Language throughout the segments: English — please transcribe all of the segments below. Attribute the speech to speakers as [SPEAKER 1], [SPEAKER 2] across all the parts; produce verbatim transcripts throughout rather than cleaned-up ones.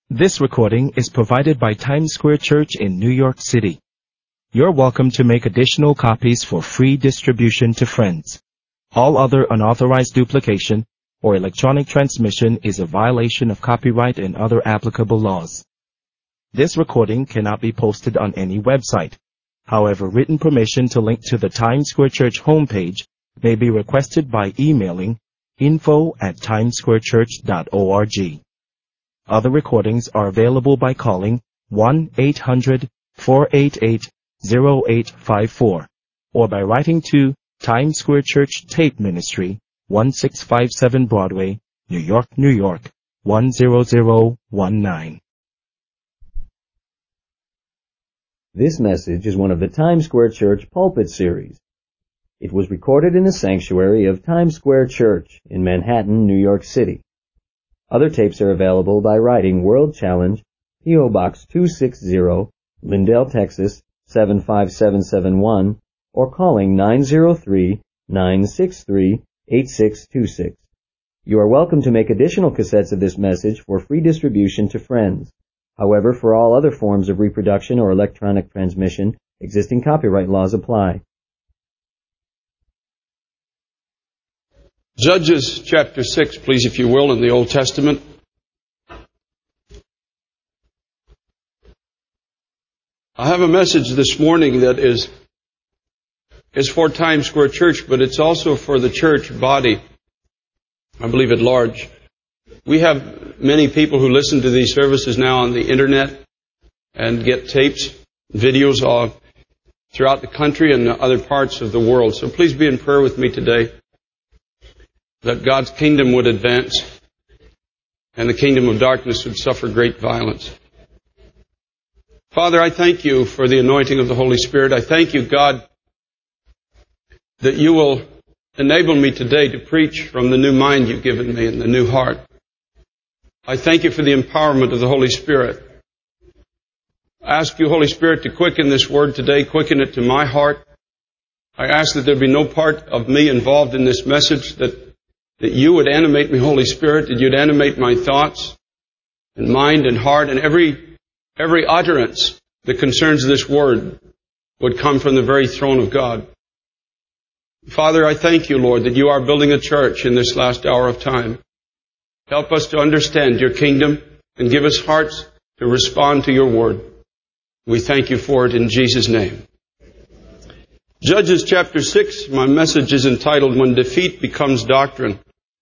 [SPEAKER 1] This recording is provided by Times Square Church in New York City. You're welcome to make additional copies for free distribution to friends. All other unauthorized duplication or electronic transmission is a violation of copyright and other applicable laws. This recording cannot be posted on any website. However, written permission to link to the Times Square Church homepage may be requested by emailing info at timessquarechurch dot org. Other recordings are available by calling one eight hundred four eight eight zero eight five four or by writing to Times Square Church Tape Ministry, one six five seven Broadway, New York, New York, one zero zero one nine.
[SPEAKER 2] This message is one of the Times Square Church Pulpit Series. It was recorded in the sanctuary of Times Square Church in Manhattan, New York City. Other tapes are available by writing World Challenge, P O. Box two sixty, Lindale, Texas seven five seven seven one, or calling nine zero three, nine six three, eight six two six. You are welcome to make additional cassettes of this message for free distribution to friends. However, for all other forms of reproduction or electronic transmission, existing copyright laws apply.
[SPEAKER 3] Judges chapter six, please, if you will, in the Old Testament. I have a message this morning that is, is for Times Square Church, but it's also for the church body, I believe, at large. We have many people who listen to these services now on the internet and get tapes, videos all throughout the country and other parts of the world. So please be in prayer with me today, that God's kingdom would advance and the kingdom of darkness would suffer great violence. Father, I thank you for the anointing of the Holy Spirit. I thank you, God, that you will enable me today to preach from the new mind you've given me and the new heart. I thank you for the empowerment of the Holy Spirit. I ask you, Holy Spirit, to quicken this word today, quicken it to my heart. I ask that there be no part of me involved in this message, that that you would animate me, Holy Spirit, that you'd animate my thoughts and mind and heart, and every every utterance that concerns this word would come from the very throne of God. Father, I thank you, Lord, that you are building a church in this last hour of time. Help us to understand your kingdom and give us hearts to respond to your word. We thank you for it in Jesus' name. Judges chapter six, my message is entitled, When Defeat Becomes Doctrine.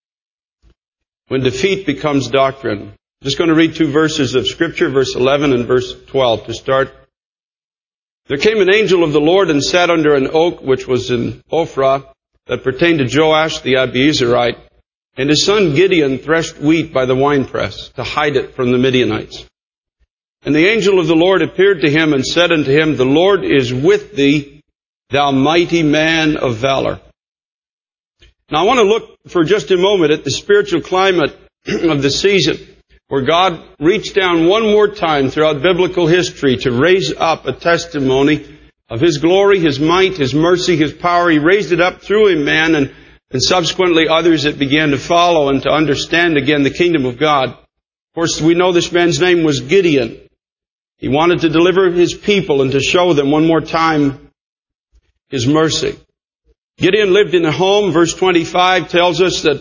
[SPEAKER 3] When defeat becomes doctrine. I'm just going to read two verses of Scripture, verse eleven and verse twelve to start. There came an angel of the Lord and sat under an oak which was in Ophrah that pertained to Joash the Abiezrite, and his son Gideon threshed wheat by the winepress to hide it from the Midianites. And the angel of the Lord appeared to him and said unto him, The Lord is with thee, thou mighty man of valor. Now I want to look for just a moment at the spiritual climate of the season, where God reached down one more time throughout biblical history to raise up a testimony of His glory, His might, His mercy, His power. He raised it up through a man and, and subsequently others that began to follow and to understand again the kingdom of God. Of course, we know this man's name was Gideon. He wanted to deliver his people and to show them one more time His mercy. Gideon lived in a home. Verse twenty-five tells us that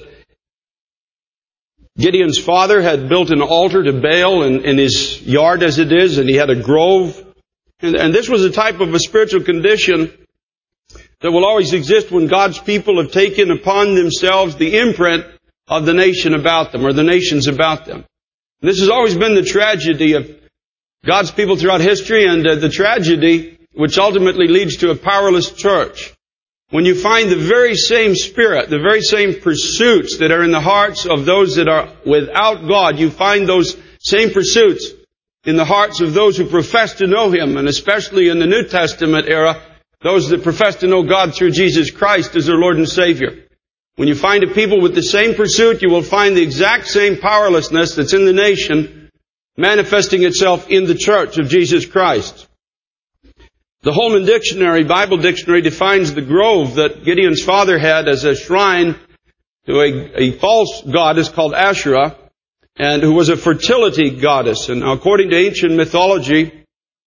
[SPEAKER 3] Gideon's father had built an altar to Baal in, in his yard as it is, and he had a grove. And, and this was a type of a spiritual condition that will always exist when God's people have taken upon themselves the imprint of the nation about them, or the nations about them. And this has always been the tragedy of God's people throughout history, and uh, the tragedy which ultimately leads to a powerless church. When you find the very same spirit, the very same pursuits that are in the hearts of those that are without God, you find those same pursuits in the hearts of those who profess to know Him, and especially in the New Testament era, those that profess to know God through Jesus Christ as their Lord and Savior. When you find a people with the same pursuit, you will find the exact same powerlessness that's in the nation manifesting itself in the church of Jesus Christ. The Holman Dictionary, Bible Dictionary, defines the grove that Gideon's father had as a shrine to a, a false goddess called Asherah. and who was a fertility goddess. And according to ancient mythology,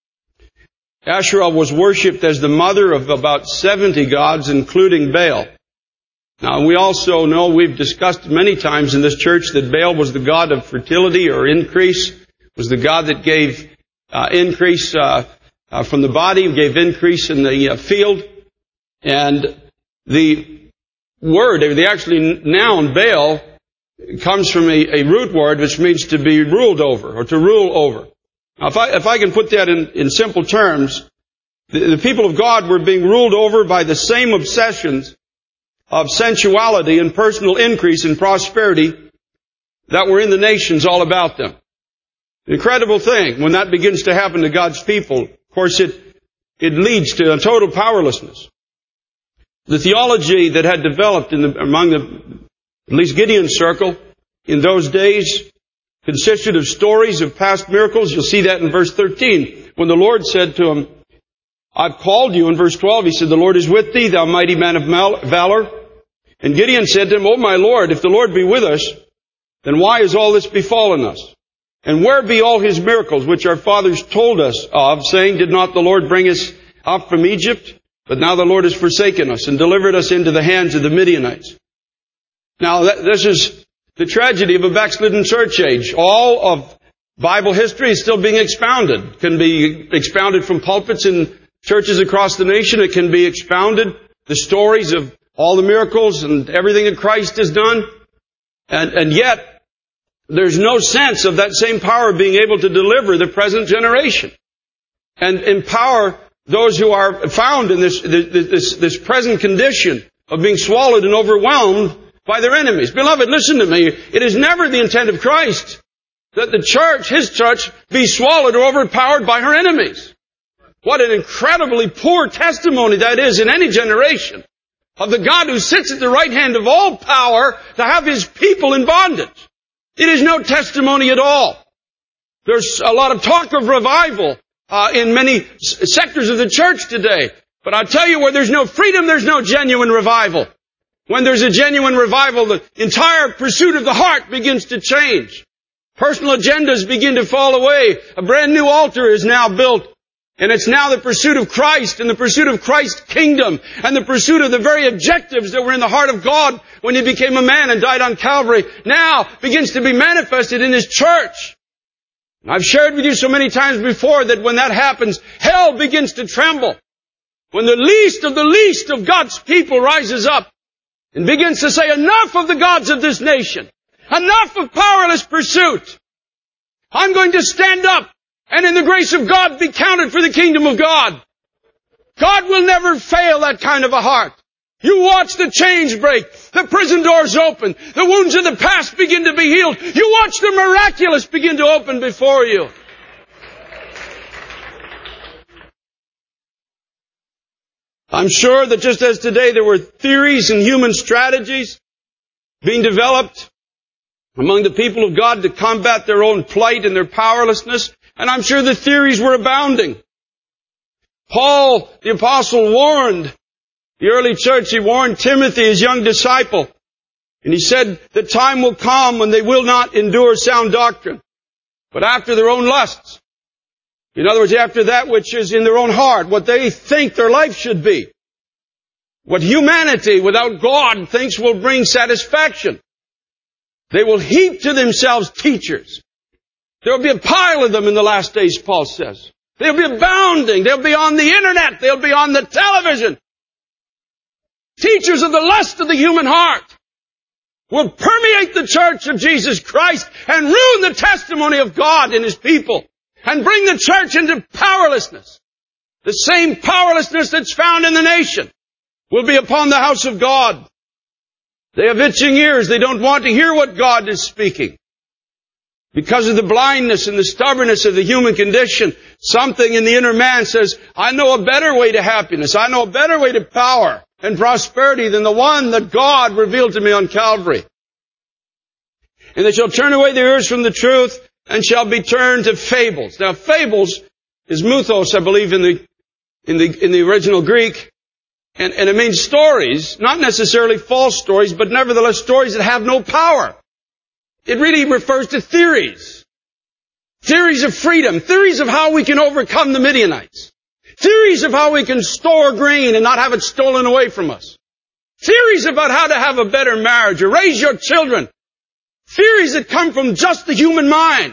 [SPEAKER 3] Asherah was worshipped as the mother of about seventy gods, including Baal. Now, we also know, we've discussed many times in this church, that Baal was the god of fertility or increase, was the god that gave uh, increase uh, uh, from the body, gave increase in the uh, field. And the word, the actually noun Baal, comes from a, a root word which means to be ruled over, or to rule over. Now, if I, if I can put that in, in simple terms, the, the people of God were being ruled over by the same obsessions of sensuality and personal increase and prosperity that were in the nations all about them. An incredible thing when that begins to happen to God's people. Of course, it, it leads to a total powerlessness. The theology that had developed in the, among the, at least Gideon's circle in those days, consisted of stories of past miracles. You'll see that in verse thirteen. When the Lord said to him, I've called you, in verse twelve, he said, the Lord is with thee, thou mighty man of valor. And Gideon said to him, O my Lord, if the Lord be with us, then why has all this befallen us? And where be all his miracles, which our fathers told us of, saying, did not the Lord bring us up from Egypt? But now the Lord has forsaken us and delivered us into the hands of the Midianites. Now, this is the tragedy of a backslidden church age. All of Bible history is still being expounded. It can be expounded from pulpits in churches across the nation. It can be expounded, the stories of all the miracles and everything that Christ has done. And, and yet, there's no sense of that same power being able to deliver the present generation and empower those who are found in this, this, this present condition of being swallowed and overwhelmed by their enemies. Beloved, listen to me. It is never the intent of Christ that the church, His church, be swallowed or overpowered by her enemies. What an incredibly poor testimony that is in any generation of the God who sits at the right hand of all power to have His people in bondage. It is no testimony at all. There's a lot of talk of revival uh, in many s- sectors of the church today. But I'll tell you, where there's no freedom, there's no genuine revival. When there's a genuine revival, the entire pursuit of the heart begins to change. Personal agendas begin to fall away. A brand new altar is now built. And it's now the pursuit of Christ and the pursuit of Christ's kingdom and the pursuit of the very objectives that were in the heart of God when He became a man and died on Calvary now begins to be manifested in His church. And I've shared with you so many times before that when that happens, hell begins to tremble. When the least of the least of God's people rises up and begins to say, enough of the gods of this nation, enough of powerless pursuit. I'm going to stand up and in the grace of God be counted for the kingdom of God. God will never fail that kind of a heart. You watch the chains break, the prison doors open, the wounds of the past begin to be healed. You watch the miraculous begin to open before you. I'm sure that just as today there were theories and human strategies being developed among the people of God to combat their own plight and their powerlessness, and I'm sure the theories were abounding. Paul, the apostle, warned the early church. He warned Timothy, his young disciple. And he said, the time will come when they will not endure sound doctrine, but after their own lusts. In other words, after that which is in their own heart, what they think their life should be. What humanity without God thinks will bring satisfaction. They will heap to themselves teachers. There will be a pile of them in the last days, Paul says. They'll be abounding. They'll be on the internet. They'll be on the television. Teachers of the lust of the human heart will permeate the church of Jesus Christ and ruin the testimony of God in His people and bring the church into powerlessness. The same powerlessness that's found in the nation will be upon the house of God. They have itching ears. They don't want to hear what God is speaking. Because of the blindness and the stubbornness of the human condition, something in the inner man says, I know a better way to happiness. I know a better way to power and prosperity than the one that God revealed to me on Calvary. And they shall turn away their ears from the truth and shall be turned to fables. Now, fables is mythos, I believe, in the in the in the original Greek, and, and it means stories, not necessarily false stories, but nevertheless stories that have no power. It really refers to theories. Theories of freedom. Theories of how we can overcome the Midianites. Theories of how we can store grain and not have it stolen away from us. Theories about how to have a better marriage or raise your children. Theories that come from just the human mind.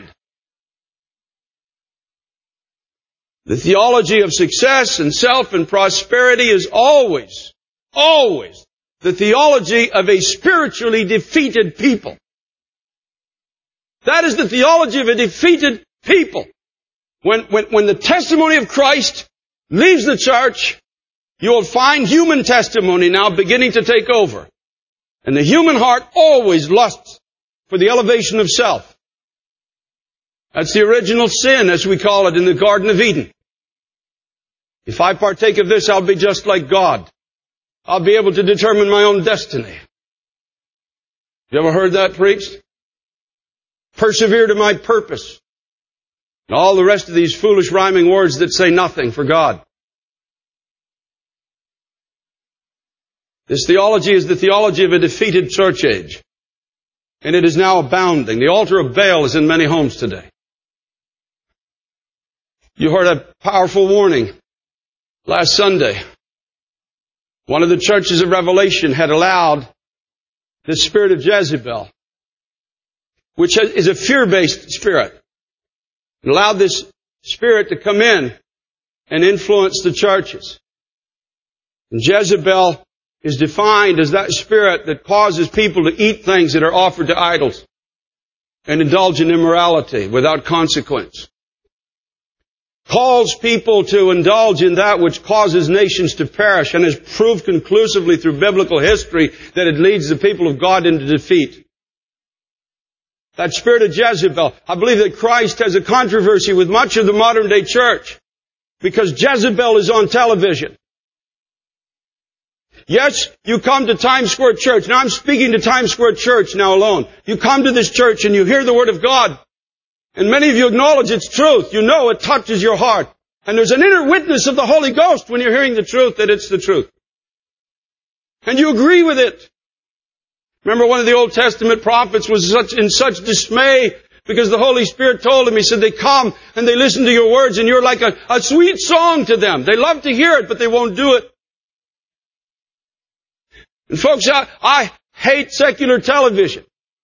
[SPEAKER 3] The theology of success and self and prosperity is always, always the theology of a spiritually defeated people. That is the theology of a defeated people. When, when, when the testimony of Christ leaves the church, you will find human testimony now beginning to take over. And the human heart always lusts for the elevation of self. That's the original sin, as we call it, in the Garden of Eden. If I partake of this, I'll be just like God. I'll be able to determine my own destiny. You ever heard that preached? Persevere to my purpose. And all the rest of these foolish rhyming words that say nothing for God. This theology is the theology of a defeated church age. And it is now abounding. The altar of Baal is in many homes today. You heard a powerful warning last Sunday. One of the churches of Revelation had allowed the spirit of Jezebel, which is a fear-based spirit, and allowed this spirit to come in and influence the churches. And Jezebel is defined as that spirit that causes people to eat things that are offered to idols and indulge in immorality without consequence. Calls people to indulge in that which causes nations to perish and has proved conclusively through biblical history that it leads the people of God into defeat. That spirit of Jezebel. I believe that Christ has a controversy with much of the modern day church because Jezebel is on television. Yes, you come to Times Square Church. Now I'm speaking to Times Square Church now alone. You come to this church and you hear the Word of God. And many of you acknowledge its truth. You know it touches your heart. And there's an inner witness of the Holy Ghost when you're hearing the truth that it's the truth. And you agree with it. Remember one of the Old Testament prophets was such, in such dismay because the Holy Spirit told him, he said, they come and they listen to your words and you're like a, a sweet song to them. They love to hear it, but they won't do it. And folks, I, I hate secular television.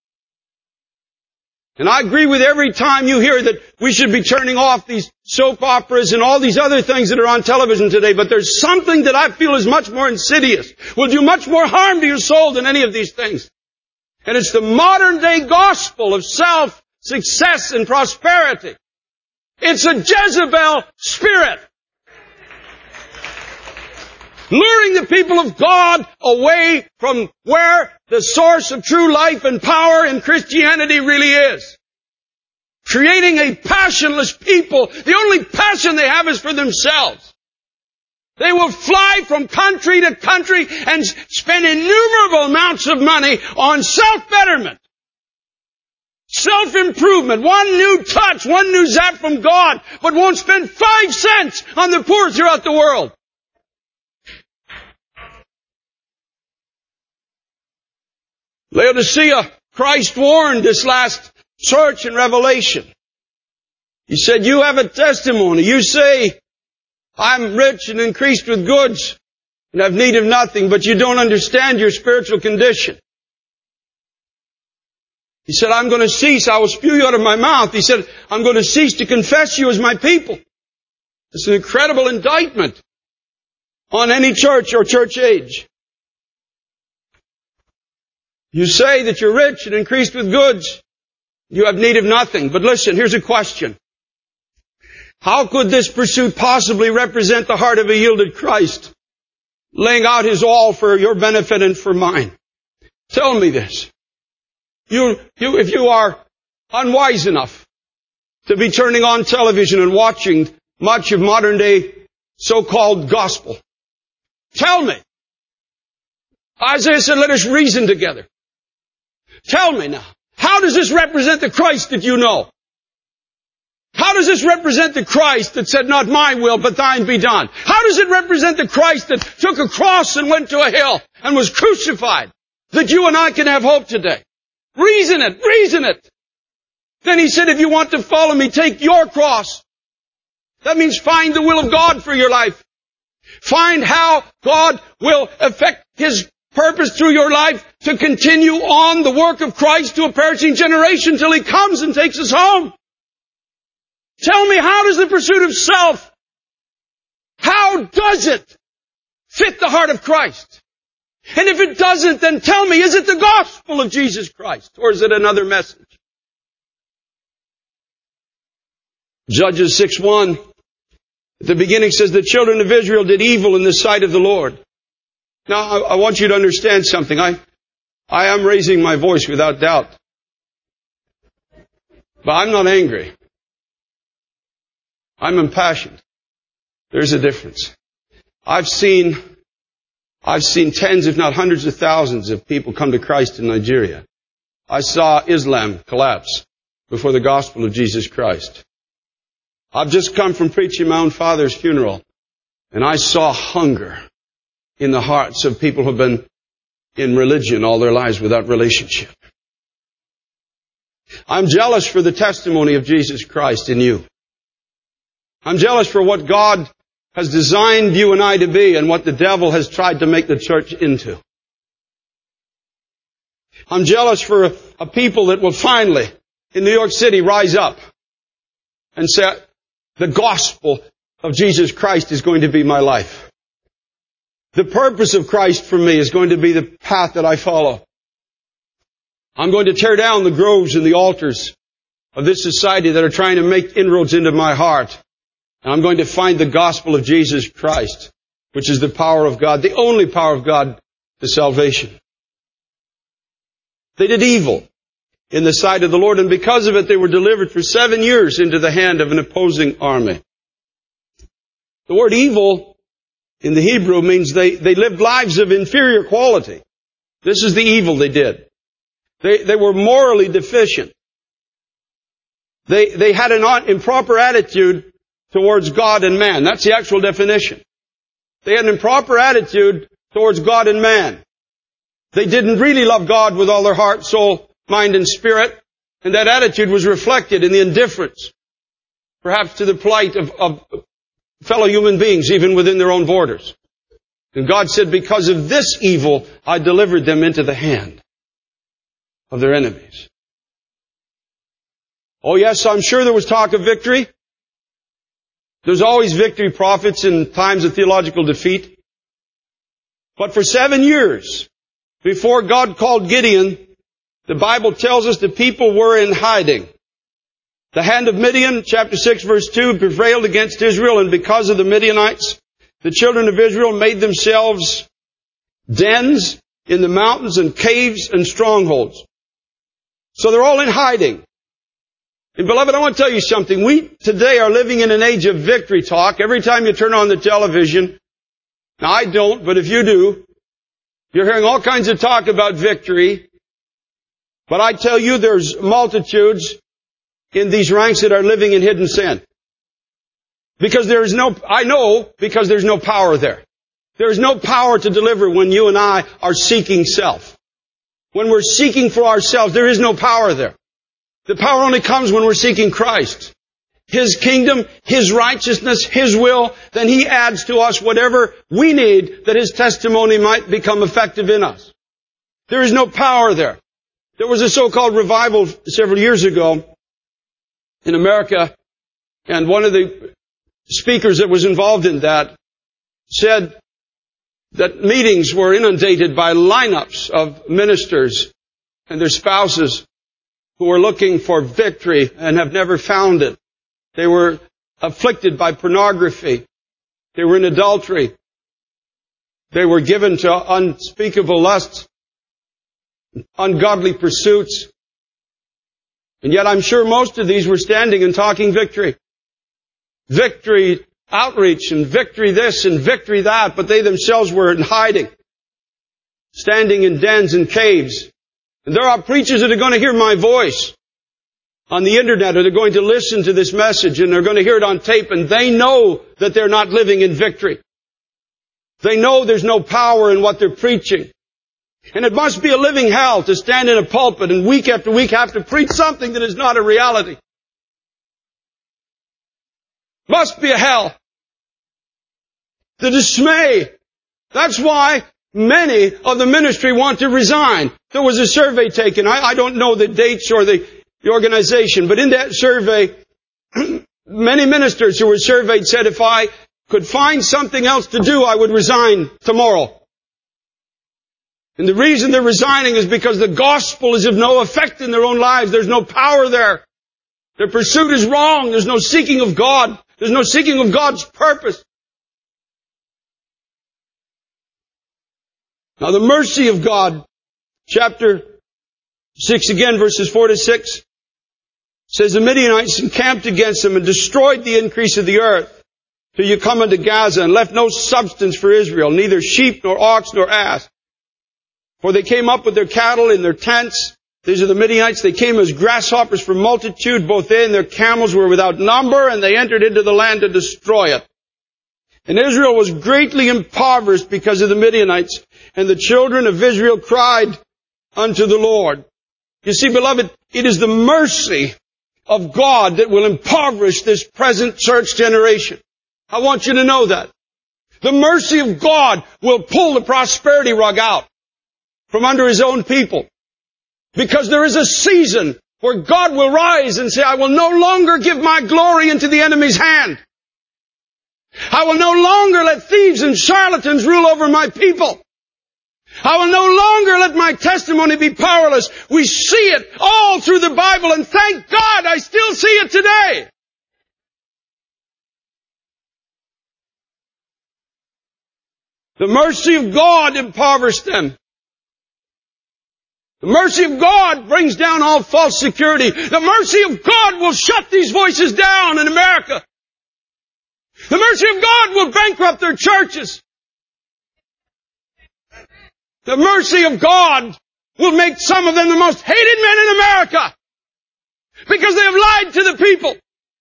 [SPEAKER 3] And I agree with every time you hear that we should be turning off these soap operas and all these other things that are on television today. But there's something that I feel is much more insidious, will do much more harm to your soul than any of these things. And it's the modern day gospel of self, success, and prosperity. It's a Jezebel spirit. Luring the people of God away from where the source of true life and power in Christianity really is. Creating a passionless people. The only passion they have is for themselves. They will fly from country to country and spend innumerable amounts of money on self-betterment. Self-improvement. One new touch, one new zap from God, but won't spend five cents on the poor throughout the world. Laodicea, Christ warned this last church in Revelation. He said, you have a testimony. You say, I'm rich and increased with goods and have need of nothing, but you don't understand your spiritual condition. He said, I'm going to cease. I will spew you out of my mouth. He said, I'm going to cease to confess you as my people. It's an incredible indictment on any church or church age. You say that you're rich and increased with goods. You have need of nothing. But listen, here's a question. How could this pursuit possibly represent the heart of a yielded Christ, laying out His all for your benefit and for mine? Tell me this. You, you, if you are unwise enough to be turning on television and watching much of modern day so-called gospel, tell me. Isaiah said, let us reason together. Tell me now, how does this represent the Christ that you know? How does this represent the Christ that said, not my will, but thine be done? How does it represent the Christ that took a cross and went to a hill and was crucified, that you and I can have hope today? Reason it. Reason it. Then he said, if you want to follow me, take your cross. That means find the will of God for your life. Find how God will affect His purpose through your life to continue on the work of Christ to a perishing generation till He comes and takes us home. Tell me, how does the pursuit of self, how does it fit the heart of Christ? And if it doesn't, then tell me, is it the gospel of Jesus Christ, or is it another message? Judges six one, at the beginning says, the children of Israel did evil in the sight of the Lord. Now, I, I want you to understand something. I, I am raising my voice without doubt. But I'm not angry. I'm impassioned. There's a difference. I've seen, I've seen tens, if not hundreds of thousands of people come to Christ in Nigeria. I saw Islam collapse before the gospel of Jesus Christ. I've just come from preaching my own father's funeral, and I saw hunger in the hearts of people who have been in religion all their lives without relationship. I'm jealous for the testimony of Jesus Christ in you. I'm jealous for what God has designed you and I to be and what the devil has tried to make the church into. I'm jealous for a, a people that will finally, in New York City, rise up and say, the gospel of Jesus Christ is going to be my life. The purpose of Christ for me is going to be the path that I follow. I'm going to tear down the groves and the altars of this society that are trying to make inroads into my heart. And I'm going to find the gospel of Jesus Christ, which is the power of God, the only power of God to salvation. They did evil in the sight of the Lord, and because of it they were delivered for seven years into the hand of an opposing army. The word evil in the Hebrew means they, they lived lives of inferior quality. This is the evil they did. They, they were morally deficient. They, they had an improper attitude towards God and man. That's the actual definition. They had an improper attitude towards God and man. They didn't really love God with all their heart, soul, mind, and spirit. And that attitude was reflected in the indifference, perhaps to the plight of, of fellow human beings, even within their own borders. And God said, because of this evil, I delivered them into the hand of their enemies. Oh yes, I'm sure there was talk of victory. There's always victory prophets in times of theological defeat. But for seven years, before God called Gideon, the Bible tells us the people were in hiding. The hand of Midian, chapter six, verse two, prevailed against Israel, and because of the Midianites, the children of Israel made themselves dens in the mountains and caves and strongholds. So they're all in hiding. And beloved, I want to tell you something. We today are living in an age of victory talk. Every time you turn on the television, now I don't, but if you do, you're hearing all kinds of talk about victory. But I tell you, there's multitudes in these ranks that are living in hidden sin. Because there is no, I know, because there's no power there. There is no power to deliver when you and I are seeking self. When we're seeking for ourselves, there is no power there. The power only comes when we're seeking Christ. His kingdom, His righteousness, His will, then He adds to us whatever we need that His testimony might become effective in us. There is no power there. There was a so-called revival several years ago in America, and one of the speakers that was involved in that said that meetings were inundated by lineups of ministers and their spouses who were looking for victory and have never found it. They were afflicted by pornography. They were in adultery. They were given to unspeakable lusts, ungodly pursuits. And yet I'm sure most of these were standing and talking victory. Victory outreach and victory this and victory that, but they themselves were in hiding, standing in dens and caves. And there are preachers that are going to hear my voice on the internet, or they're going to listen to this message, and they're going to hear it on tape, and they know that they're not living in victory. They know there's no power in what they're preaching. And it must be a living hell to stand in a pulpit and week after week have to preach something that is not a reality. Must be a hell. The dismay. That's why many of the ministry want to resign. There was a survey taken. I, I don't know the dates or the, the organization, but in that survey, many ministers who were surveyed said, if I could find something else to do, I would resign tomorrow. And the reason they're resigning is because the gospel is of no effect in their own lives. There's no power there. Their pursuit is wrong. There's no seeking of God. There's no seeking of God's purpose. Now the mercy of God, chapter six again, verses four to six, says the Midianites encamped against them and destroyed the increase of the earth till you come unto Gaza and left no substance for Israel, neither sheep nor ox nor ass. For they came up with their cattle in their tents. These are the Midianites. They came as grasshoppers for multitude. Both they and their camels were without number, and they entered into the land to destroy it. And Israel was greatly impoverished because of the Midianites. And the children of Israel cried unto the Lord. You see, beloved, it is the mercy of God that will impoverish this present church generation. I want you to know that. The mercy of God will pull the prosperity rug out from under His own people. Because there is a season where God will rise and say, I will no longer give my glory into the enemy's hand. I will no longer let thieves and charlatans rule over my people. I will no longer let my testimony be powerless. We see it all through the Bible, and thank God I still see it today. The mercy of God impoverished them. The mercy of God brings down all false security. The mercy of God will shut these voices down in America. The mercy of God will bankrupt their churches. The mercy of God will make some of them the most hated men in America because they have lied to the people.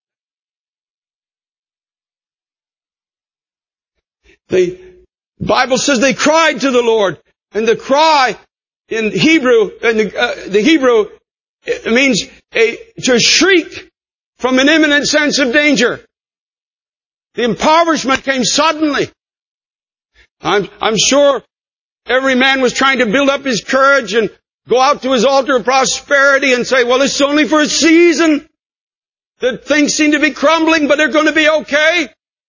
[SPEAKER 3] The Bible says they cried to the Lord, and the cry in Hebrew, and the, uh, the Hebrew it means a, to shriek from an imminent sense of danger. The impoverishment came suddenly. I'm, I'm sure every man was trying to build up his courage and go out to his altar of prosperity and say, well, it's only for a season. That things seem to be crumbling, but they're going to be okay.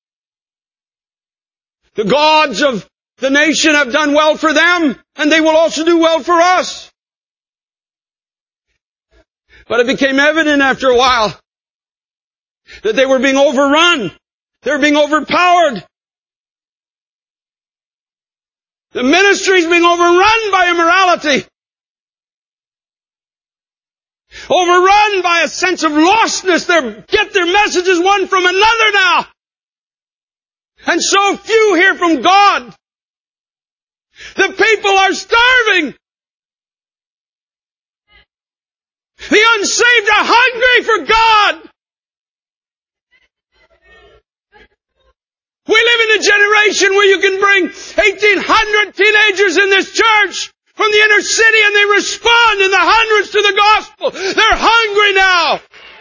[SPEAKER 3] The gods of the nation have done well for them, and they will also do well for us. But it became evident after a while that they were being overrun. They were being overpowered. The ministry is being overrun by immorality. Overrun by a sense of lostness. They get their messages one from another now. And so few hear from God. The people are starving. The unsaved are hungry for God. We live in a generation where you can bring eighteen hundred teenagers in this church from the inner city and they respond in the hundreds to the gospel. They're hungry now.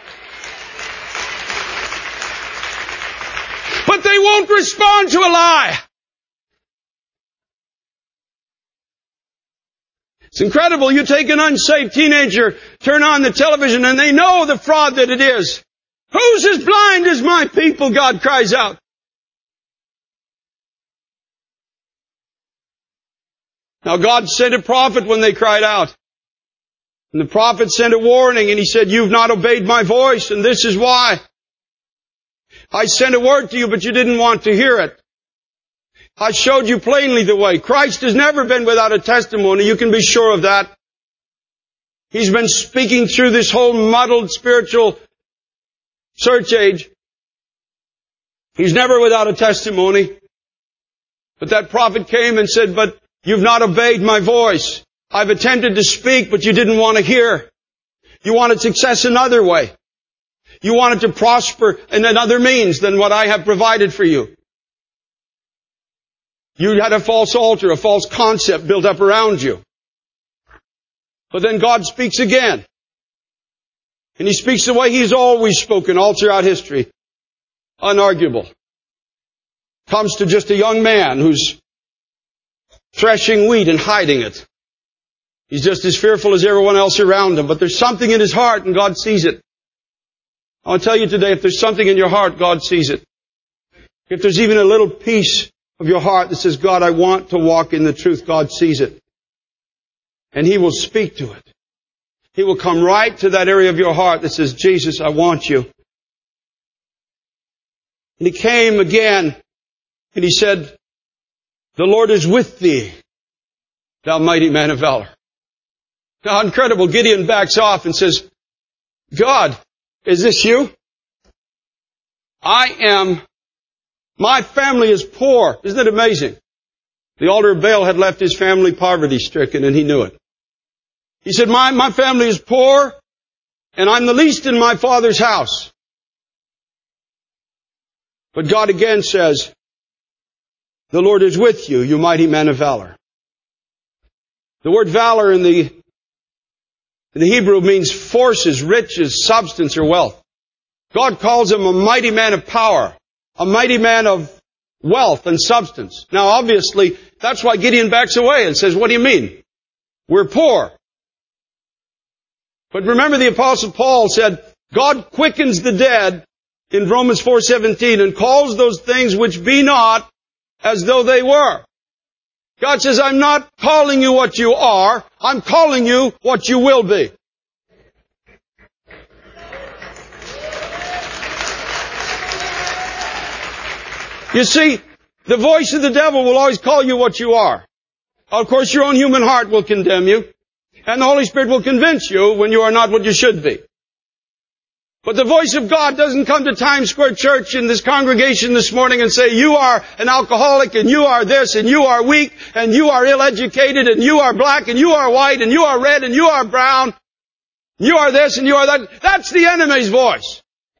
[SPEAKER 3] But they won't respond to a lie. It's incredible. You take an unsaved teenager, turn on the television, and they know the fraud that it is. Who's as blind as my people? God cries out. Now God sent a prophet when they cried out. And the prophet sent a warning and he said, you've not obeyed my voice, and this is why. I sent a word to you, but you didn't want to hear it. I showed you plainly the way. Christ has never been without a testimony. You can be sure of that. He's been speaking through this whole muddled spiritual search age. He's never without a testimony. But that prophet came and said, but you've not obeyed my voice. I've attempted to speak, but you didn't want to hear. You wanted success another way. You wanted to prosper in another means than what I have provided for you. You had a false altar, a false concept built up around you. But then God speaks again. And He speaks the way He's always spoken all throughout history. Unarguable. Comes to just a young man who's threshing wheat and hiding it. He's just as fearful as everyone else around him, but there's something in his heart and God sees it. I want to tell you today, if there's something in your heart, God sees it. If there's even a little piece of your heart that says, God, I want to walk in the truth, God sees it. And He will speak to it. He will come right to that area of your heart that says, Jesus, I want you. And He came again and He said, the Lord is with thee, thou mighty man of valor. Now, incredible, Gideon backs off and says, God, is this you? I am, my family is poor. Isn't it amazing? The altar of Baal had left his family poverty-stricken, and he knew it. He said, my, my family is poor, and I'm the least in my father's house. But God again says, the Lord is with you, you mighty man of valor. The word valor in the, in the Hebrew means forces, riches, substance, or wealth. God calls him a mighty man of power, a mighty man of wealth and substance. Now obviously, that's why Gideon backs away and says, what do you mean? We're poor. But remember the Apostle Paul said, God quickens the dead in Romans four seventeen and calls those things which be not as though they were. God says, I'm not calling you what you are, I'm calling you what you will be. You see, the voice of the devil will always call you what you are. Of course, your own human heart will condemn you, and the Holy Spirit will convince you when you are not what you should be. But the voice of God doesn't come to Times Square Church in this congregation this morning and say, you are an alcoholic, and you are this, and you are weak, and you are ill-educated, and you are black, and you are white, and you are red, and you are brown. You are this, and you are that. That's the enemy's voice.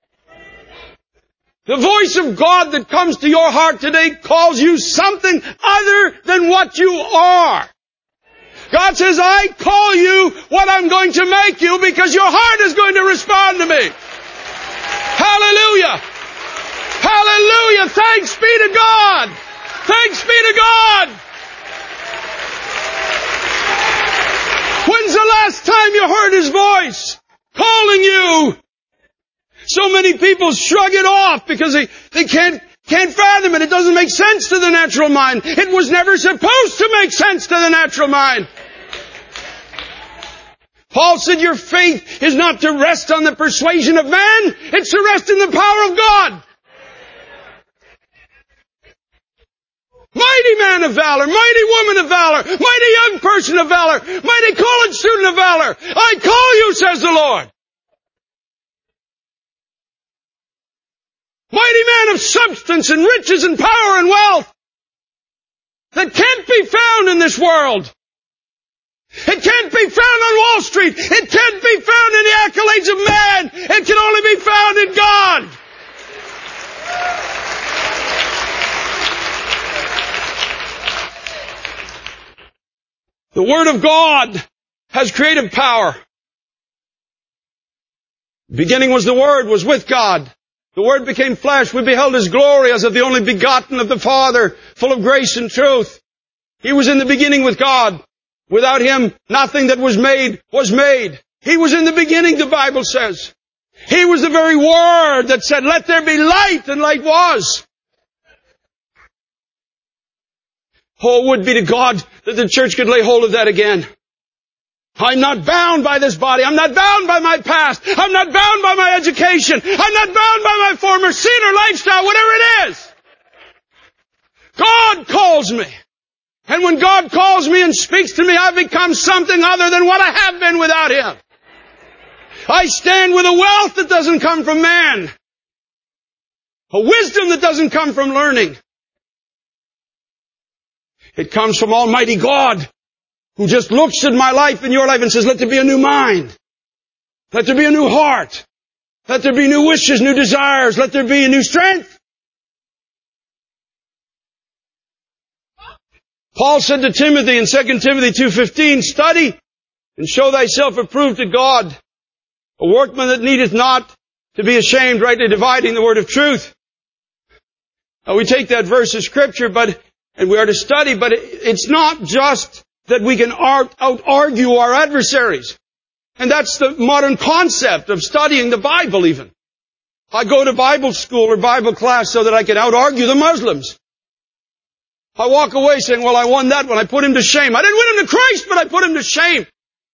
[SPEAKER 3] The voice of God that comes to your heart today calls you something other than what you are. God says, I call you what I'm going to make you because your heart is going to respond to me. Hallelujah! Hallelujah! Thanks be to God! Thanks be to God! When's the last time you heard His voice calling you? So many people shrug it off because they, they can't, can't fathom it. It doesn't make sense to the natural mind. It was never supposed to make sense to the natural mind. Paul said your faith is not to rest on the persuasion of man, it's to rest in the power of God. Mighty man of valor, mighty woman of valor, mighty young person of valor, mighty college student of valor. I call you, says the Lord. Mighty man of substance and riches and power and wealth that can't be found in this world. It can't be found on Wall Street. It can't be found in the accolades of man. It can only be found in God. The Word of God has creative power. The beginning was the Word, was with God. The Word became flesh. We beheld His glory as of the only begotten of the Father, full of grace and truth. He was in the beginning with God. Without Him, nothing that was made was made. He was in the beginning, the Bible says. He was the very Word that said, let there be light, and light was. Oh, would be to God that the church could lay hold of that again. I'm not bound by this body. I'm not bound by my past. I'm not bound by my education. I'm not bound by my former sin or lifestyle, whatever it is. God calls me. And when God calls me and speaks to me, I become something other than what I have been without Him. I stand with a wealth that doesn't come from man. A wisdom that doesn't come from learning. It comes from Almighty God, who just looks at my life and your life and says, let there be a new mind. Let there be a new heart. Let there be new wishes, new desires. Let there be a new strength. Paul said to Timothy in Second Timothy two fifteen, study and show thyself approved to God, a workman that needeth not to be ashamed, rightly dividing the word of truth. Now we take that verse of Scripture, but and we are to study, but it's not just that we can out-argue our adversaries. And that's the modern concept of studying the Bible even. I go to Bible school or Bible class so that I can out-argue the Muslims. I walk away saying, well, I won that one. I put him to shame. I didn't win him to Christ, but I put him to shame.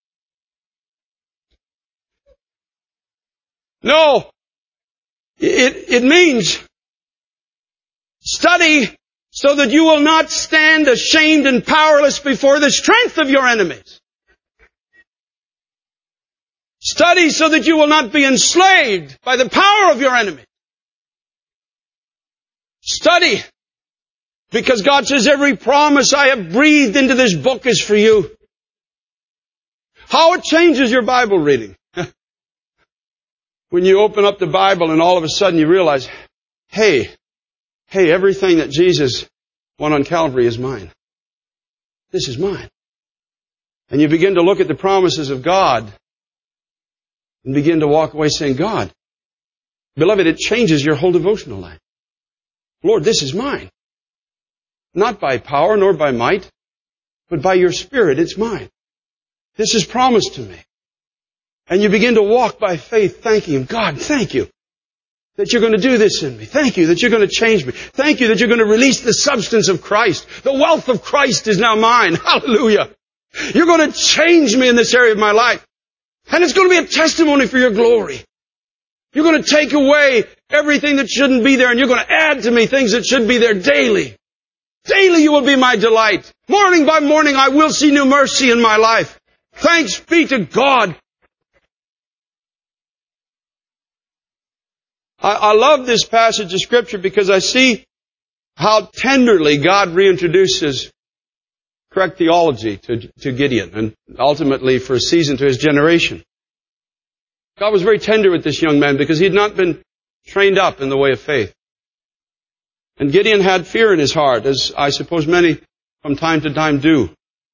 [SPEAKER 3] No. It, it means study so that you will not stand ashamed and powerless before the strength of your enemies. Study so that you will not be enslaved by the power of your enemy. Study because God says every promise I have breathed into this book is for you. How it changes your Bible reading. When you open up the Bible and all of a sudden you realize, hey, hey, everything that Jesus won on Calvary is mine. This is mine. And you begin to look at the promises of God and begin to walk away saying, God, beloved, it changes your whole devotional life. Lord, this is mine. Not by power nor by might, but by your Spirit, it's mine. This is promised to me. And you begin to walk by faith, thanking Him. God, thank you that you're going to do this in me. Thank you that you're going to change me. Thank you that you're going to release the substance of Christ. The wealth of Christ is now mine. Hallelujah. You're going to change me in this area of my life. And it's going to be a testimony for your glory. You're going to take away everything that shouldn't be there, and you're going to add to me things that should be there daily. Daily you will be my delight. Morning by morning I will see new mercy in my life. Thanks be to God. I, I love this passage of Scripture because I see how tenderly God reintroduces correct theology to, to Gideon and ultimately for a season to his generation. God was very tender with this young man because he had not been trained up in the way of faith. And Gideon had fear in his heart, as I suppose many from time to time do.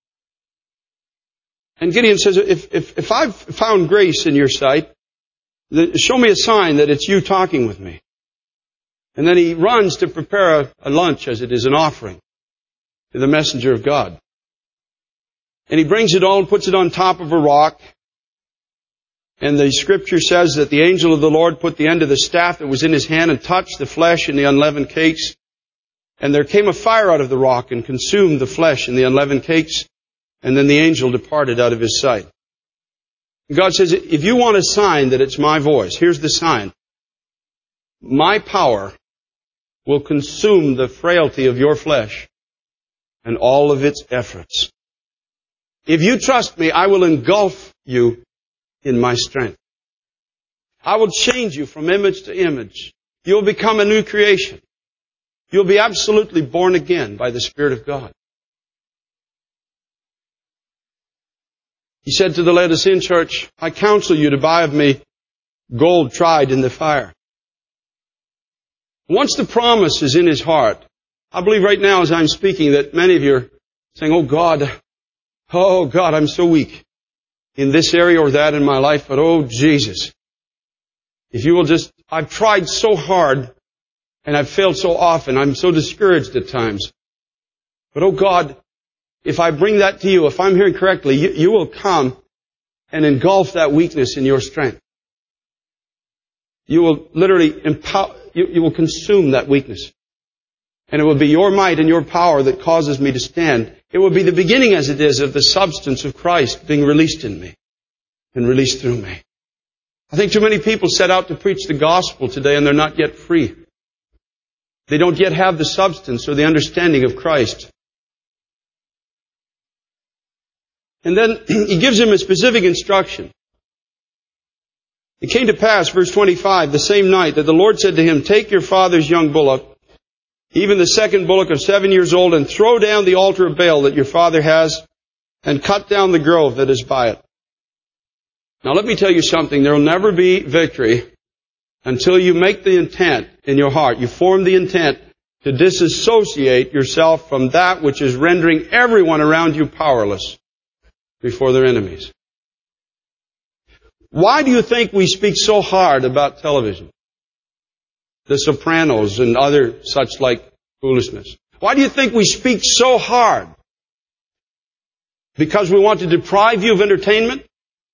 [SPEAKER 3] And Gideon says, if, if, if I've found grace in your sight, then show me a sign that it's you talking with me. And then he runs to prepare a, a lunch, as it is an offering to the messenger of God. And he brings it all and puts it on top of a rock. And the Scripture says that the angel of the Lord put the end of the staff that was in his hand and touched the flesh and the unleavened cakes. And there came a fire out of the rock and consumed the flesh and the unleavened cakes. And then the angel departed out of his sight. God says, if you want a sign that it's my voice, here's the sign. My power will consume the frailty of your flesh and all of its efforts. If you trust me, I will engulf you in my strength. I will change you from image to image. You'll become a new creation. You'll be absolutely born again by the Spirit of God. He said to the Laodicean church, I counsel you to buy of me gold tried in the fire. Once the promise is in his heart, I believe right now as I'm speaking that many of you are saying, oh God, oh God, I'm so weak in this area or that in my life, but oh Jesus, if you will just, I've tried so hard and I've failed so often, I'm so discouraged at times. But oh God, if I bring that to you, if I'm hearing correctly, you, you will come and engulf that weakness in your strength. You will literally empower, you, you will consume that weakness. And it will be your might and your power that causes me to stand. It will be the beginning, as it is, of the substance of Christ being released in me and released through me. I think too many people set out to preach the gospel today and they're not yet free. They don't yet have the substance or the understanding of Christ. And then he gives him a specific instruction. It came to pass, verse twenty-five, the same night that the Lord said to him, take your father's young bullock, even the second bullock of seven years old, and throw down the altar of Baal that your father has, and cut down the grove that is by it. Now let me tell you something. There will never be victory until you make the intent in your heart. You form the intent to disassociate yourself from that which is rendering everyone around you powerless before their enemies. Why do you think we speak so hard about television? The Sopranos and other such like foolishness. Why do you think we speak so hard? Because we want to deprive you of entertainment?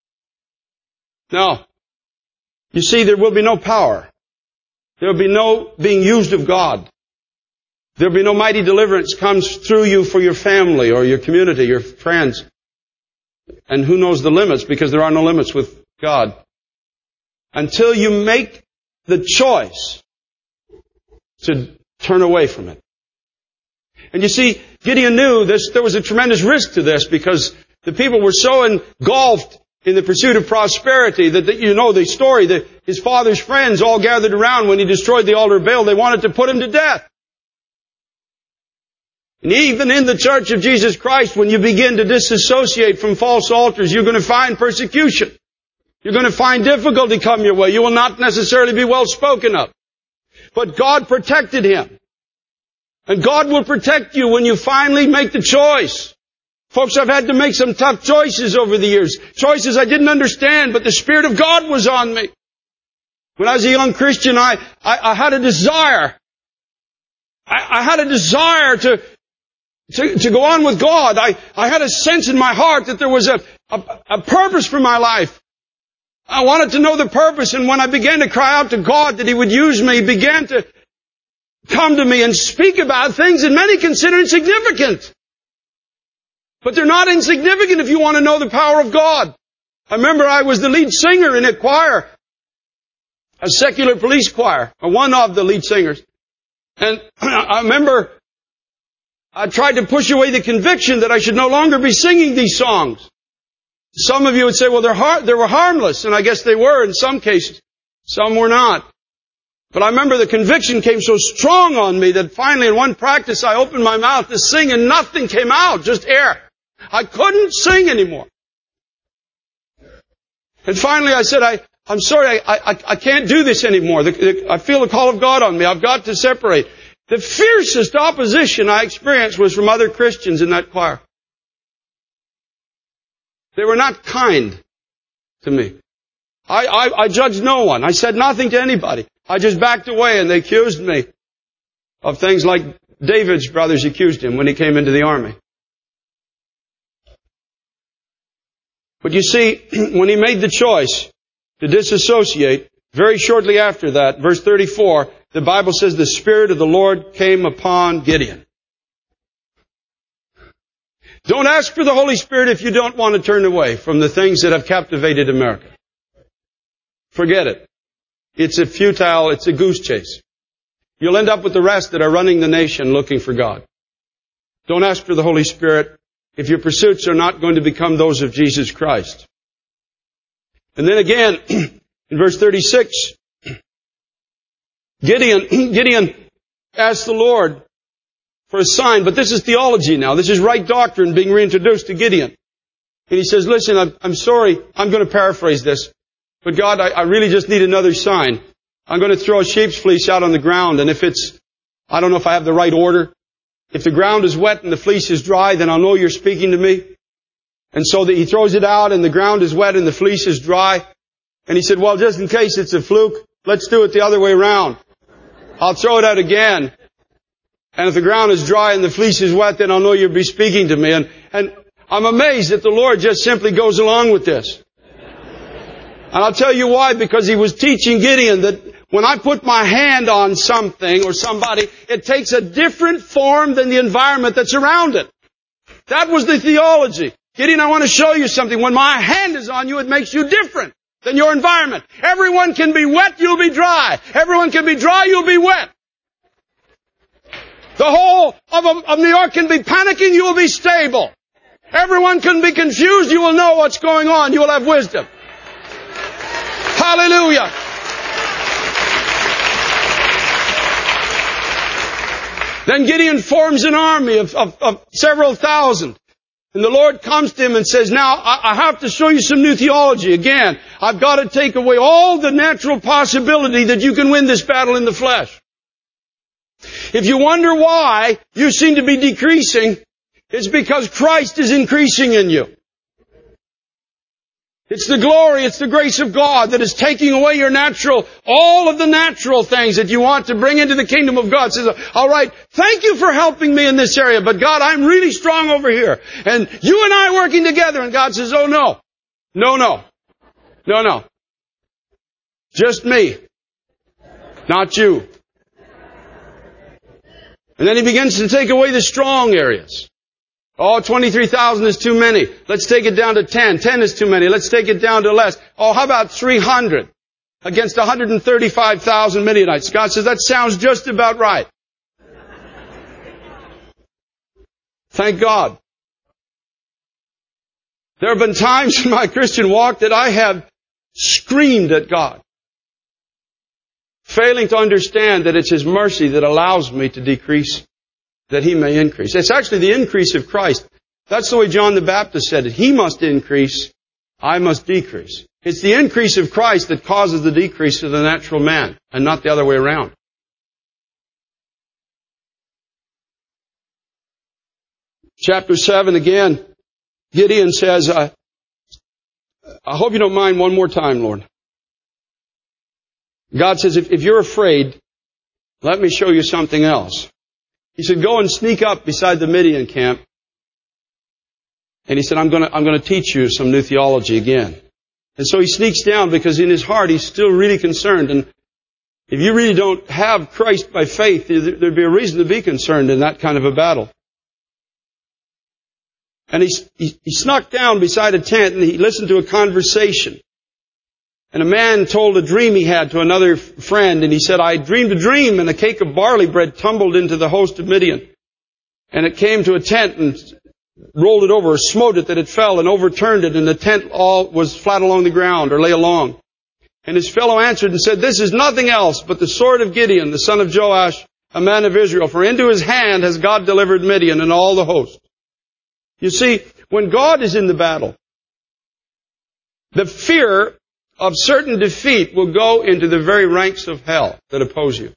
[SPEAKER 3] No. You see, there will be no power. There will be no being used of God. There will be no mighty deliverance comes through you for your family or your community, your friends. And who knows the limits, because there are no limits with God. Until you make the choice to turn away from it. And you see, Gideon knew this, there was a tremendous risk to this, because the people were so engulfed in the pursuit of prosperity that, that you know the story, that his father's friends all gathered around when he destroyed the altar of Baal. They wanted to put him to death. And even in the Church of Jesus Christ, when you begin to disassociate from false altars, you're going to find persecution. You're going to find difficulty come your way. You will not necessarily be well spoken of. But God protected him. And God will protect you when you finally make the choice. Folks, I've had to make some tough choices over the years. Choices I didn't understand, but the Spirit of God was on me. When I was a young Christian, I, I, I had a desire. I, I had a desire to, to, to go on with God. I, I had a sense in my heart that there was a, a, a purpose for my life. I wanted to know the purpose, and when I began to cry out to God that He would use me, He began to come to me and speak about things that many consider insignificant. But they're not insignificant if you want to know the power of God. I remember I was the lead singer in a choir, a secular police choir, or one of the lead singers. And I remember I tried to push away the conviction that I should no longer be singing these songs. Some of you would say, well, they're har- they were harmless, and I guess they were in some cases. Some were not. But I remember the conviction came so strong on me that finally in one practice I opened my mouth to sing and nothing came out, just air. I couldn't sing anymore. And finally I said, I, I'm sorry, I, I, I can't do this anymore. The, the, I feel the call of God on me. I've got to separate. The fiercest opposition I experienced was from other Christians in that choir. They were not kind to me. I, I, I judged no one. I said nothing to anybody. I just backed away, and they accused me of things like David's brothers accused him when he came into the army. But you see, when he made the choice to disassociate, very shortly after that, verse thirty-four, the Bible says the Spirit of the Lord came upon Gideon. Don't ask for the Holy Spirit if you don't want to turn away from the things that have captivated America. Forget it. It's a futile, it's a goose chase. You'll end up with the rest that are running the nation looking for God. Don't ask for the Holy Spirit if your pursuits are not going to become those of Jesus Christ. And then again, in verse thirty-six, Gideon, Gideon asked the Lord for a sign, but this is theology now. This is right doctrine being reintroduced to Gideon. And he says, listen, I'm, I'm sorry, I'm going to paraphrase this. But God, I, I really just need another sign. I'm going to throw a sheep's fleece out on the ground, and if it's, I don't know if I have the right order. If the ground is wet and the fleece is dry, then I'll know you're speaking to me. And so that he throws it out, and the ground is wet and the fleece is dry. And he said, well, just in case it's a fluke, let's do it the other way around. I'll throw it out again. And if the ground is dry and the fleece is wet, then I'll know you'll be speaking to me. And, and I'm amazed that the Lord just simply goes along with this. And I'll tell you why, because He was teaching Gideon that when I put my hand on something or somebody, it takes a different form than the environment that's around it. That was the theology. Gideon, I want to show you something. When my hand is on you, it makes you different than your environment. Everyone can be wet, you'll be dry. Everyone can be dry, you'll be wet. The whole of, of New York can be panicking, you will be stable. Everyone can be confused, you will know what's going on, you will have wisdom. Hallelujah. Then Gideon forms an army of, of, of several thousand. And the Lord comes to him and says, now, I, I have to show you some new theology. Again, I've got to take away all the natural possibility that you can win this battle in the flesh. If you wonder why you seem to be decreasing, it's because Christ is increasing in you. It's the glory, it's the grace of God that is taking away your natural, all of the natural things that you want to bring into the kingdom of God. It says, all right, thank you for helping me in this area, but God, I'm really strong over here. And you and I working together. And God says, oh no, no, no, no, no. Just me, not you. And then He begins to take away the strong areas. Oh, twenty-three thousand is too many. Let's take it down to ten. ten is too many. Let's take it down to less. Oh, how about three hundred against one hundred thirty-five thousand Midianites? God says, that sounds just about right. Thank God. There have been times in my Christian walk that I have screamed at God, failing to understand that it's His mercy that allows me to decrease, that He may increase. It's actually the increase of Christ. That's the way John the Baptist said it. He must increase, I must decrease. It's the increase of Christ that causes the decrease of the natural man, and not the other way around. Chapter seven again, Gideon says, I, I hope you don't mind one more time, Lord. God says, if, if you're afraid, let me show you something else. He said, go and sneak up beside the Midian camp. And he said, I'm going to, I'm going to teach you some new theology again. And so he sneaks down because in his heart he's still really concerned. And if you really don't have Christ by faith, there'd be a reason to be concerned in that kind of a battle. And he, he, he snuck down beside a tent and he listened to a conversation. And a man told a dream he had to another friend, and he said, I dreamed a dream, and a cake of barley bread tumbled into the host of Midian. And it came to a tent and rolled it over, or smote it that it fell, and overturned it, and the tent all was flat along the ground, or lay along. And his fellow answered and said, this is nothing else but the sword of Gideon, the son of Joash, a man of Israel. For into his hand has God delivered Midian and all the host. You see, when God is in the battle, the fear of certain defeat will go into the very ranks of hell that oppose you.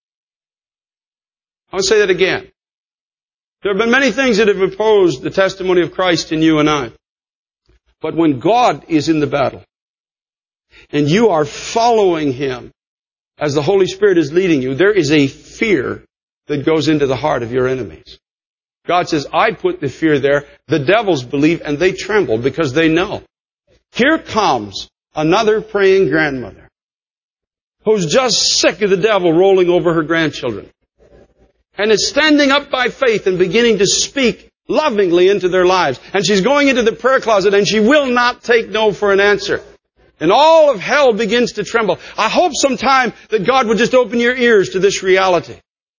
[SPEAKER 3] I'll say that again. There have been many things that have opposed the testimony of Christ in you and I. But when God is in the battle, and you are following Him as the Holy Spirit is leading you, there is a fear that goes into the heart of your enemies. God says, I put the fear there. The devils believe and they tremble because they know. Here comes another praying grandmother who's just sick of the devil rolling over her grandchildren and is standing up by faith and beginning to speak lovingly into their lives. And she's going into the prayer closet and she will not take no for an answer. And all of hell begins to tremble. I hope sometime that God would just open your ears to this reality.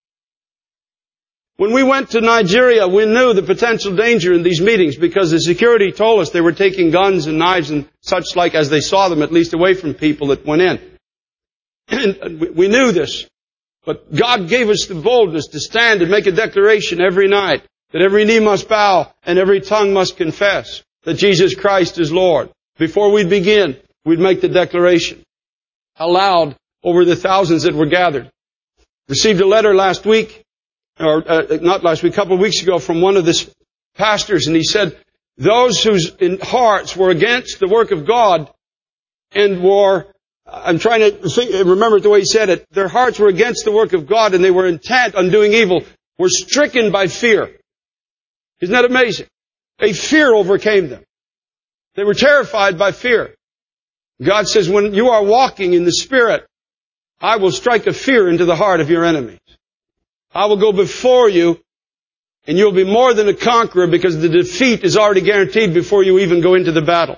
[SPEAKER 3] When we went to Nigeria, we knew the potential danger in these meetings because the security told us they were taking guns and knives and such like as they saw them, at least away from people that went in. And we knew this. But God gave us the boldness to stand and make a declaration every night that every knee must bow and every tongue must confess that Jesus Christ is Lord. Before we'd begin, we'd make the declaration aloud over the thousands that were gathered. Received a letter last week. or uh, not last week, a couple of weeks ago, from one of the pastors, and he said, those whose hearts were against the work of God and were, I'm trying to think, remember the way he said it, their hearts were against the work of God and they were intent on doing evil, were stricken by fear. Isn't that amazing? A fear overcame them. They were terrified by fear. God says, when you are walking in the Spirit, I will strike a fear into the heart of your enemies. I will go before you, and you'll be more than a conqueror because the defeat is already guaranteed before you even go into the battle.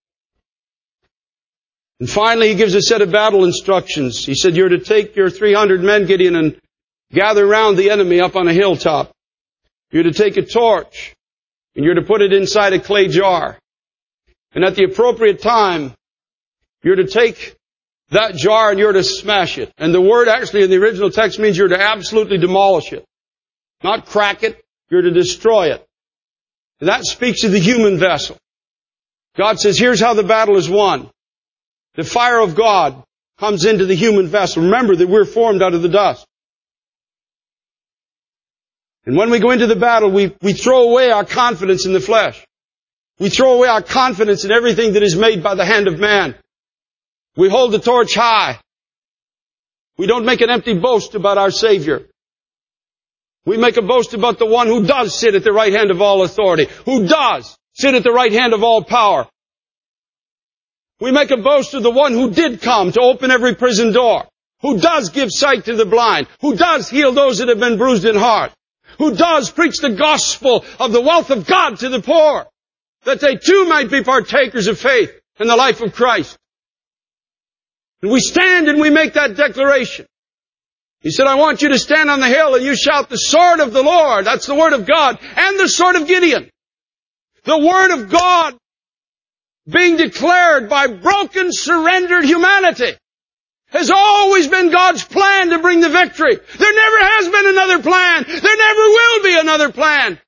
[SPEAKER 3] And finally, he gives a set of battle instructions. He said, you're to take your three hundred men, Gideon, and gather around the enemy up on a hilltop. You're to take a torch, and you're to put it inside a clay jar. And at the appropriate time, you're to take that jar and you're to smash it. And the word actually in the original text means you're to absolutely demolish it. Not crack it, you're to destroy it. And that speaks of the human vessel. God says, here's how the battle is won. The fire of God comes into the human vessel. Remember that we're formed out of the dust. And when we go into the battle, we, we throw away our confidence in the flesh. We throw away our confidence in everything that is made by the hand of man. We hold the torch high. We don't make an empty boast about our Savior. We make a boast about the one who does sit at the right hand of all authority, who does sit at the right hand of all power. We make a boast of the one who did come to open every prison door, who does give sight to the blind, who does heal those that have been bruised in heart, who does preach the gospel of the wealth of God to the poor, that they too might be partakers of faith in the life of Christ. And we stand and we make that declaration. He said, I want you to stand on the hill and you shout the sword of the Lord. That's the word of God. And the sword of Gideon. The word of God being declared by broken, surrendered humanity has always been God's plan to bring the victory. There never has been another plan. There never will be another plan.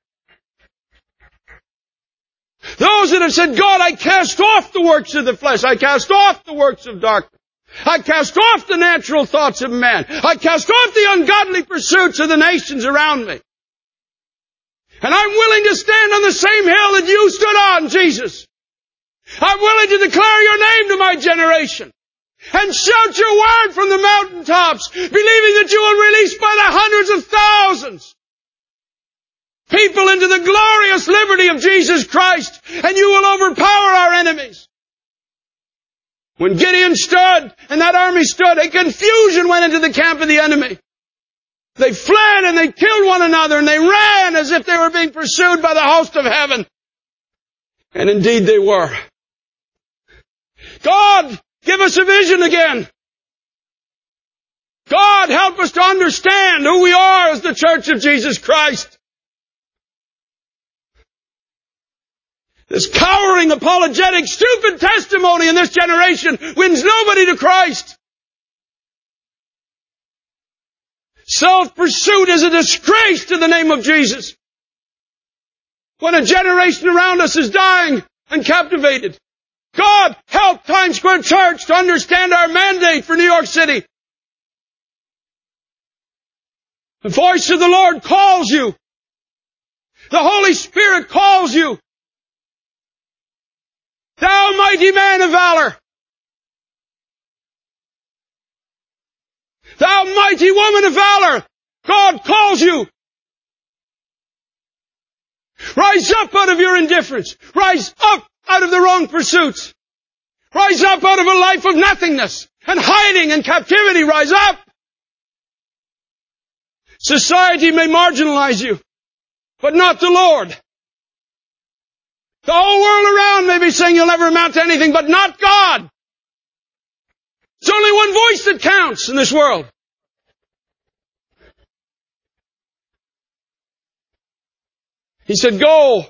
[SPEAKER 3] Those that have said, God, I cast off the works of the flesh. I cast off the works of darkness. I cast off the natural thoughts of man. I cast off the ungodly pursuits of the nations around me. And I'm willing to stand on the same hill that you stood on, Jesus. I'm willing to declare your name to my generation and shout your word from the mountaintops, believing that you will release by the hundreds of thousands people into the glorious liberty of Jesus Christ, and you will overpower our enemies. When Gideon stood and that army stood, a confusion went into the camp of the enemy. They fled and they killed one another and they ran as if they were being pursued by the host of heaven. And indeed they were. God, give us a vision again. God, help us to understand who we are as the Church of Jesus Christ. This cowering, apologetic, stupid testimony in this generation wins nobody to Christ. Self-pursuit is a disgrace to the name of Jesus. When a generation around us is dying and captivated, God, help Times Square Church to understand our mandate for New York City. The voice of the Lord calls you. The Holy Spirit calls you. Thou mighty man of valor. Thou mighty woman of valor. God calls you. Rise up out of your indifference. Rise up out of the wrong pursuits. Rise up out of a life of nothingness and hiding and captivity. Rise up. Society may marginalize you, but not the Lord. The whole world around may be saying you'll never amount to anything, but not God. It's only one voice that counts in this world. He said, go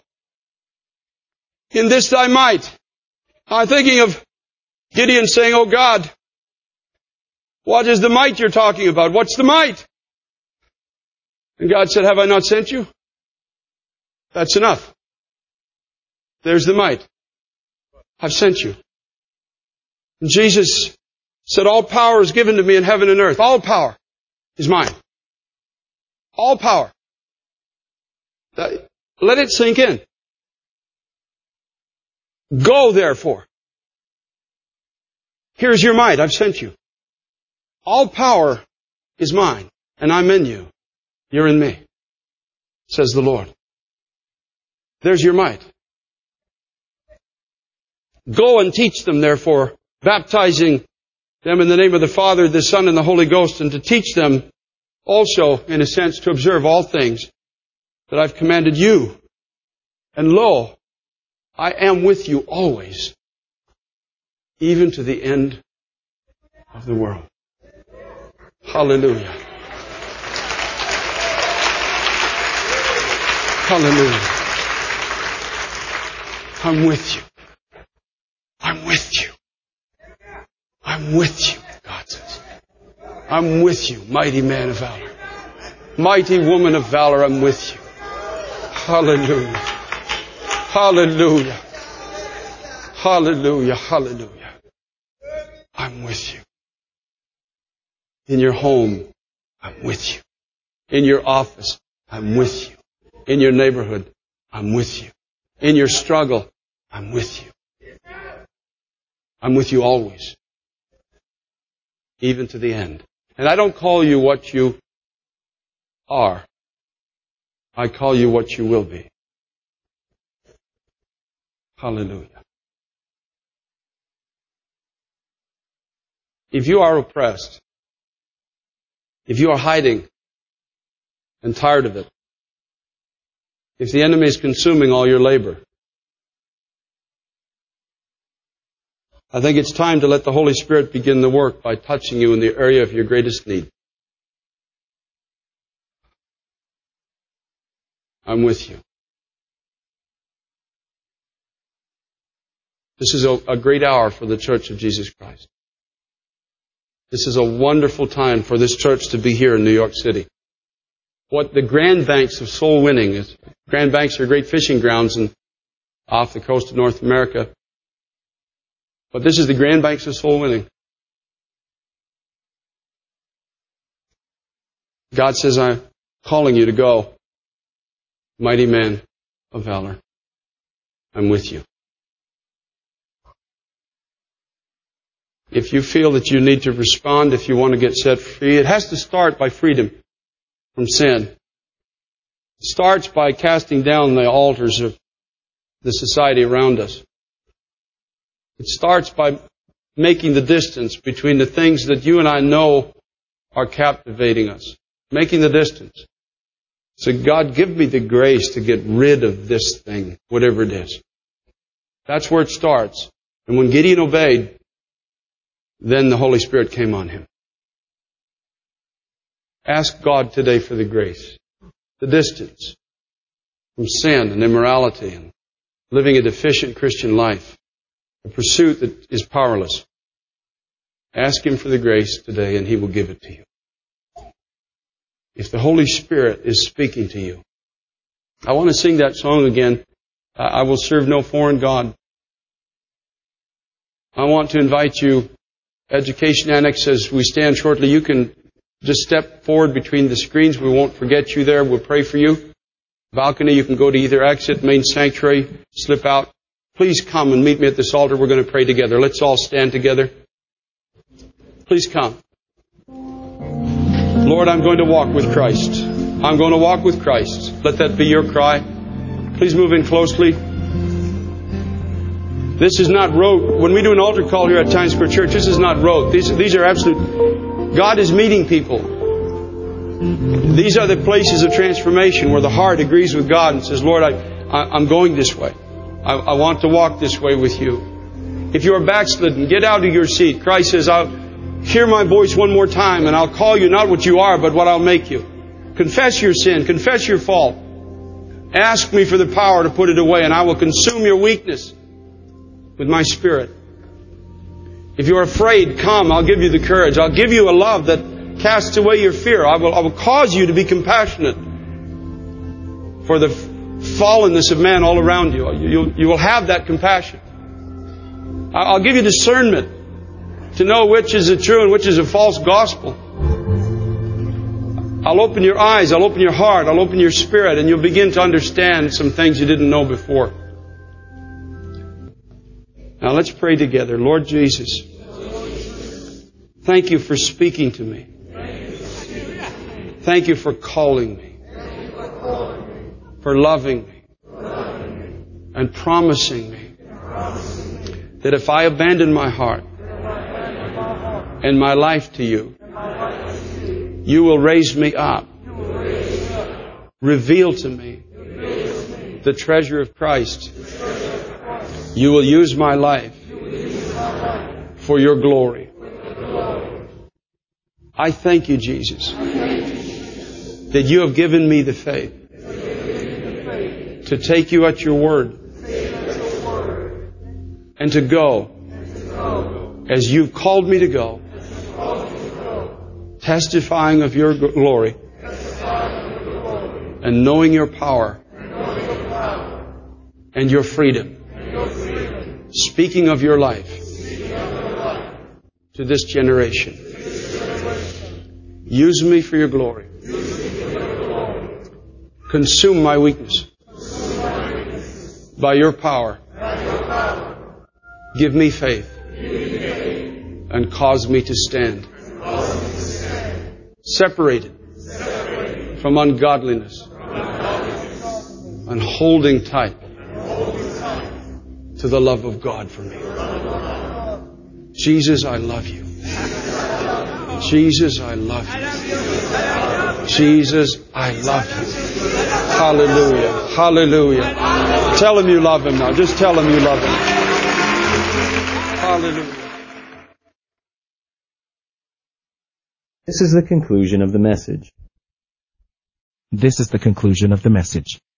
[SPEAKER 3] in this thy might. I'm thinking of Gideon saying, oh God, what is the might you're talking about? What's the might? And God said, have I not sent you? That's enough. There's the might. I've sent you. And Jesus said, all power is given to me in heaven and earth. All power is mine. All power. Let it sink in. Go, therefore. Here's your might. I've sent you. All power is mine, and I'm in you. You're in me, says the Lord. There's your might. Go and teach them, therefore, baptizing them in the name of the Father, the Son, and the Holy Ghost, and to teach them also, in a sense, to observe all things that I've commanded you. And lo, I am with you always, even to the end of the world. Hallelujah. Hallelujah. I'm with you. I'm with you. I'm with you, God says. I'm with you, mighty man of valor. Mighty woman of valor, I'm with you. Hallelujah. Hallelujah. Hallelujah. Hallelujah. I'm with you. In your home, I'm with you. In your office, I'm with you. In your neighborhood, I'm with you. In your struggle, I'm with you. I'm with you always. Even to the end. And I don't call you what you are. I call you what you will be. Hallelujah. If you are oppressed, if you are hiding and tired of it, if the enemy is consuming all your labor, I think it's time to let the Holy Spirit begin the work by touching you in the area of your greatest need. I'm with you. This is a, a great hour for the Church of Jesus Christ. This is a wonderful time for this church to be here in New York City. What the Grand Banks of soul winning is. Grand Banks are great fishing grounds in, off the coast of North America. But this is the Grand Banks of soul winning. God says, I'm calling you to go. Mighty man of valor. I'm with you. If you feel that you need to respond, if you want to get set free, it has to start by freedom from sin. It starts by casting down the altars of the society around us. It starts by making the distance between the things that you and I know are captivating us. Making the distance. So God, give me the grace to get rid of this thing, whatever it is. That's where it starts. And when Gideon obeyed, then the Holy Spirit came on him. Ask God today for the grace, the distance from sin and immorality and living a deficient Christian life, a pursuit that is powerless. Ask Him for the grace today and He will give it to you. If the Holy Spirit is speaking to you, I want to sing that song again, I will serve no foreign God. I want to invite you, Education Annex, as we stand shortly, you can just step forward between the screens. We won't forget you there. We'll pray for you. Balcony, you can go to either exit, main sanctuary, slip out. Please come and meet me at this altar. We're going to pray together. Let's all stand together. Please come. Lord, I'm going to walk with Christ. I'm going to walk with Christ. Let that be your cry. Please move in closely. This is not rote. When we do an altar call here at Times Square Church, this is not rote. These, these are absolute. God is meeting people. These are the places of transformation where the heart agrees with God and says, Lord, I, I, I'm going this way. I, I want to walk this way with you. If you are backslidden, get out of your seat. Christ says, I'll hear my voice one more time and I'll call you not what you are, but what I'll make you. Confess your sin. Confess your fault. Ask me for the power to put it away and I will consume your weakness with my Spirit. If you're afraid, come. I'll give you the courage. I'll give you a love that casts away your fear. I will, I will cause you to be compassionate for the fallenness of man all around you. You, you will have that compassion. I'll give you discernment to know which is a true and which is a false gospel. I'll open your eyes. I'll open your heart. I'll open your spirit and you'll begin to understand some things you didn't know before. Now let's pray together. Lord Jesus, thank you for speaking to me. Thank you for calling me. For loving me. And promising me that if I abandon my heart and my life to you, you will raise me up. Reveal to me the treasure of Christ. You will use my life for your glory. I thank you, Jesus, that you have given me the faith to take you at your word and to go as you've called me to go, testifying of your glory and knowing your power and your freedom. Speaking of your life to this generation. Use me for your glory. Consume my weakness by your power Give me faith and cause me to stand separated from ungodliness and holding tight to the love of God for me. Jesus, I love you. Jesus, I love you. Jesus, I love you. Hallelujah. Hallelujah. Tell him you love him now. Just tell him you love him. Hallelujah.
[SPEAKER 2] This is the conclusion of the message.
[SPEAKER 1] This is the conclusion of the message.